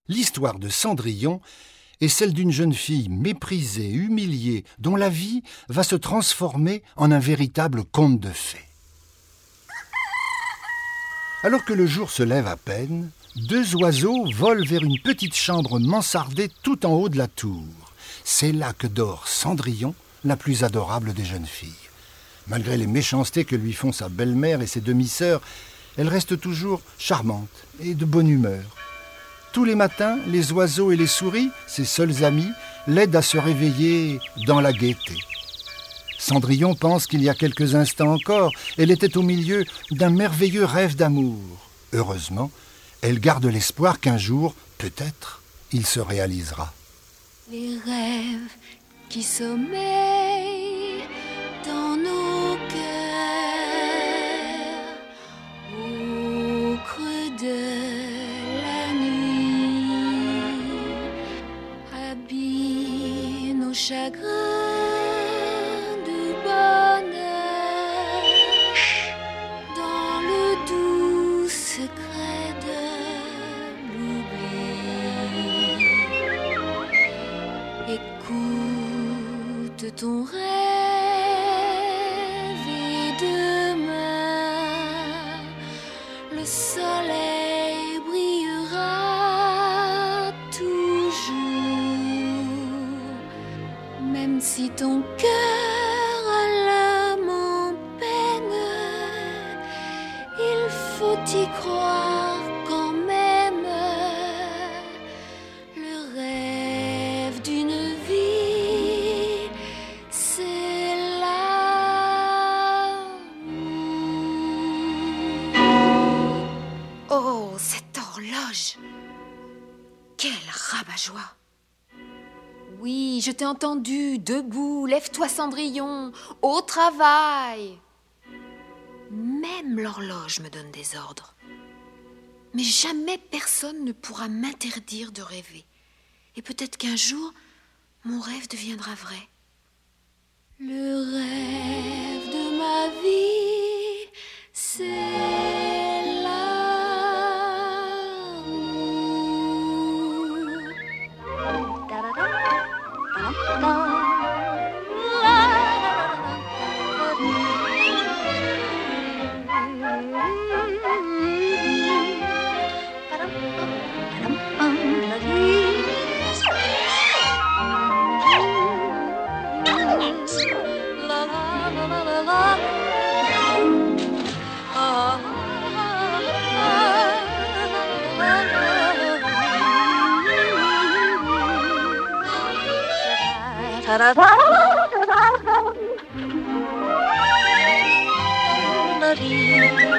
L'histoire de Cendrillon est celle d'une jeune fille méprisée, humiliée, dont la vie va se transformer en un véritable conte de fées. Alors que le jour se lève à peine, deux oiseaux volent vers une petite chambre mansardée tout en haut de la tour. C'est là que dort Cendrillon, la plus adorable des jeunes filles. Malgré les méchancetés que lui font sa belle-mère et ses demi-sœurs, elle reste toujours charmante et de bonne humeur. Tous les matins, les oiseaux et les souris, ses seuls amis, l'aident à se réveiller dans la gaieté. Cendrillon pense qu'il y a quelques instants encore, elle était au milieu d'un merveilleux rêve d'amour. Heureusement, elle garde l'espoir qu'un jour, peut-être, il se réalisera. Les rêves qui sommeillent dans nos cœurs, au creux de la nuit, habillent nos chagrins de bonheur, dans le doux secret de l'oubli. Écoute ton rêve et demain le soleil brillera toujours. Même si ton cœur a l'âme en peine, il faut y croire quand même. Le rêve d'une vie, c'est l'amour. Oh, cette horloge! Quel rabat-joie! Oui, je t'ai entendu. Debout, lève-toi Cendrillon, au travail. Même l'horloge me donne des ordres. Mais jamais personne ne pourra m'interdire de rêver. Et peut-être qu'un jour, mon rêve deviendra vrai. Le rêve de ma vie, c'est La